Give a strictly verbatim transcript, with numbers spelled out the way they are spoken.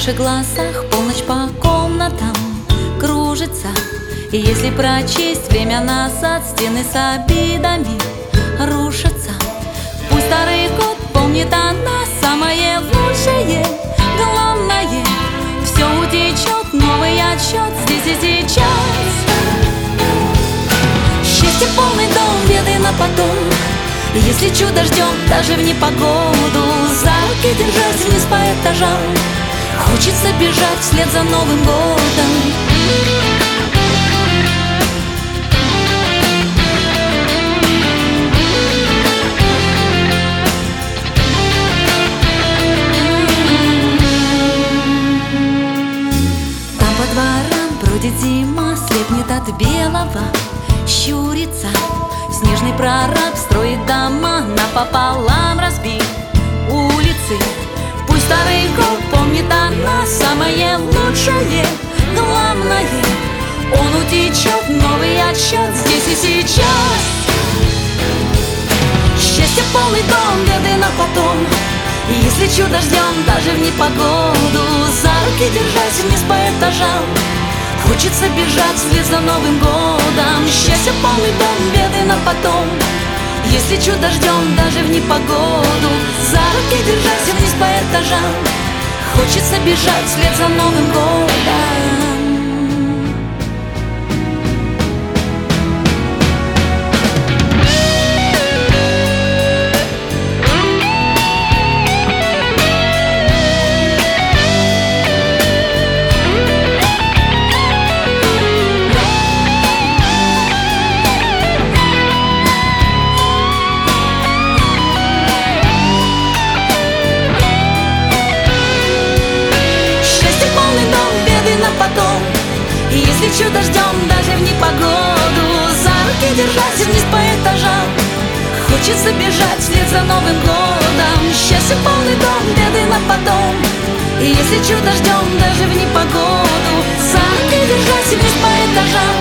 наших глазах полночь по комнатам кружится. И если прочесть время назад, стены с обидами рушатся. Пусть старый год помнит о нас самое лучшее. Главное, все утечет, новый отсчет здесь и сейчас. Счастье полный дом, беды на потом. И если чудо ждем даже в непогоду, за руки держать вниз по этажам, хочется бежать вслед за Новым годом. Там по дворам бродит зима, слепнет от белого, щурится. Снежный прораб строит дома, напополам разбит улицы. Пусть старый год помнит о нас самое лучшее. Главное, он утечет, новый отсчет здесь и сейчас. Счастье полный дом, беды на потом. И если чудо ждем даже в непогоду, за руки держась вниз по этажам, хочется бежать вслед за Новым годом. Счастье полный дом, беды на потом. Если чудо ждем даже в непогоду, за руки держась вниз по этажам, хочется бежать вслед за Новым годом. Потом. И если чудо ждем даже в непогоду, за руки держать вниз по этажам, хочется бежать вслед за Новым годом. Счастье полный дом, беды на потом. И если чудо ждем даже в непогоду, за руки держать вниз по этажам,